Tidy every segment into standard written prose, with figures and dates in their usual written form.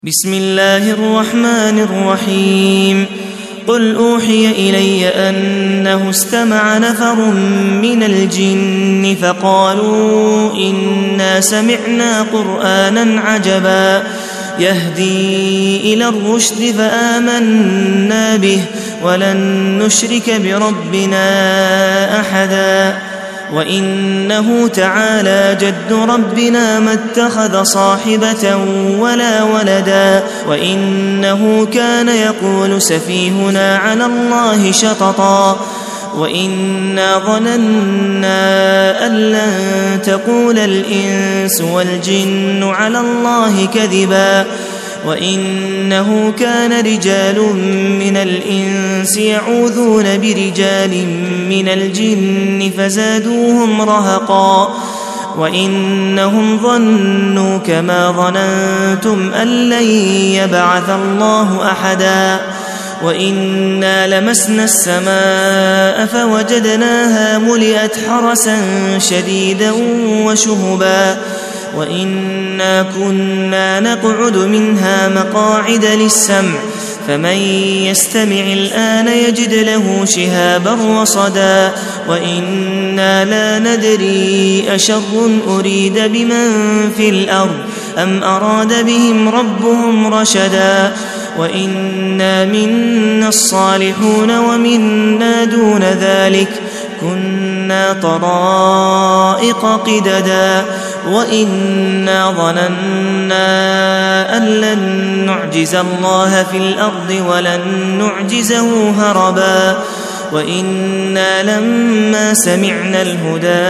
بسم الله الرحمن الرحيم قل أوحي إلي أنه استمع نفر من الجن فقالوا إنا سمعنا قرآنا عجبا يهدي إلى الرشد فآمنا به ولن نشرك بربنا أحدا وإنه تعالى جد ربنا ما اتخذ صاحبة ولا ولدا وإنه كان يقول سفيهنا على الله شططا وإنا ظننا أن لن تقول الإنس والجن على الله كذبا وإنه كان رجال من الإنس يعوذون برجال من الجن فزادوهم رهقا وإنهم ظنوا كما ظننتم أن لن يبعث الله أحدا وإنا لمسنا السماء فوجدناها ملئت حرسا شديدا وشهبا وإنا كنا نقعد منها مقاعد للسمع فمن يستمع الآن يجد له شهابا رصدا وإنا لا ندري أشر أريد بمن في الأرض أم أراد بهم ربهم رشدا وإنا منا الصالحون ومنا دون ذلك كنا طرائق قددا وإنا ظننا أن لن نعجز الله في الأرض ولن نعجزه هربا وإنا لما سمعنا الهدى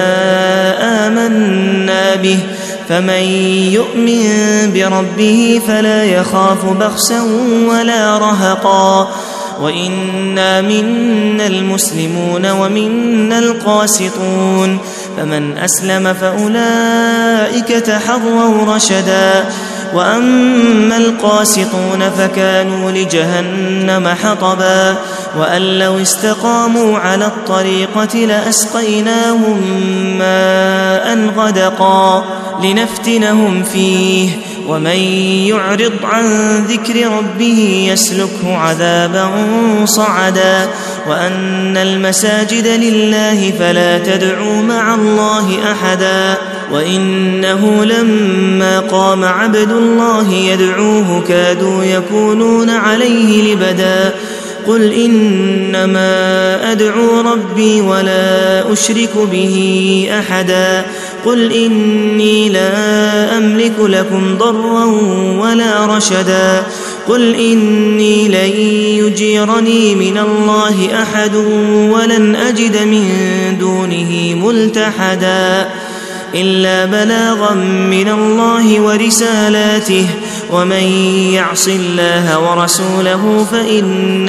آمنا به فمن يؤمن بربه فلا يخاف بخسا ولا رهقا وإنا منا المسلمون ومنا القاسطون فمن أسلم فأولئك تحروا رشدا وأما القاسطون فكانوا لجهنم حطبا وأن لو استقاموا على الطريقة لأسقيناهم ماء غدقا لنفتنهم فيه ومن يعرض عن ذكر ربه يسلكه عذابا صعدا وأن المساجد لله فلا تدعوا مع الله أحدا وإنه لما قام عبد الله يدعوه كادوا يكونون عليه لبدا قل إنما أدعو ربي ولا أشرك به أحدا قل إني لا أملك لكم ضرا ولا رشدا قل إني لن يجيرني من الله أحد ولن أجد من دونه ملتحدا إلا بلاغا من الله ورسالاته ومن يعص الله ورسوله فإن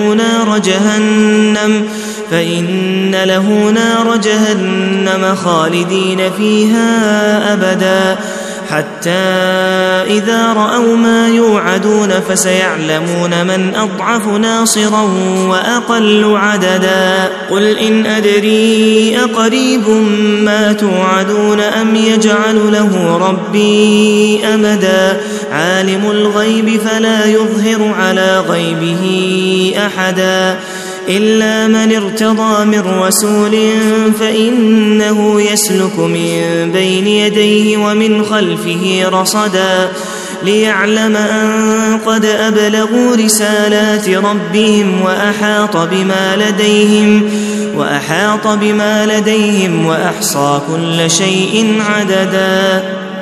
له نار جهنم خالدين فيها أبدا حتى إذا رأوا ما يوعدون فسيعلمون من أضعف ناصرا وأقل عددا قل إن أدري أقريب ما توعدون أم يجعل له ربي أمدا عالم الغيب فلا يظهر على غيبه أحدا إلا من ارتضى من رسول فإنه يسلك من بين يديه ومن خلفه رصدا ليعلم أن قد أبلغوا رسالات ربهم وأحاط بما لديهم وأحصى كل شيء عددا